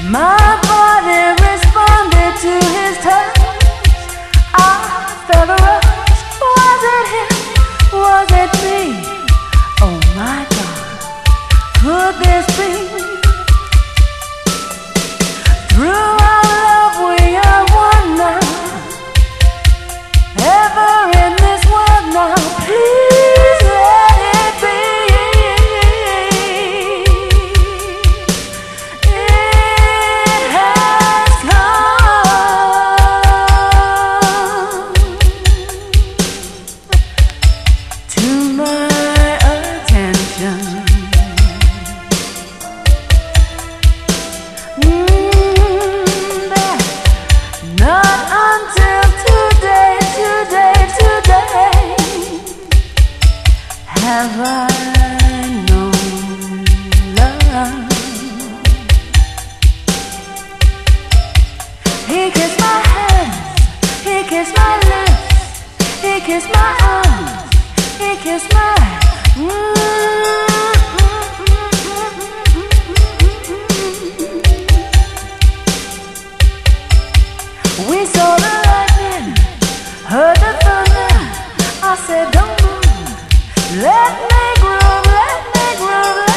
My body responded to his touch. I felt a rush. Was it him? Was it me? Oh my God, could this be? Through our love we are one now. Ever in this world now, please let it be. It has come to my attention. That not until today have I known love. He kissed my hands, he kissed my lips, he kissed my arms, he kissed my We saw the lightning, heard the thunder. I said, don't move, let me groove, let me groove.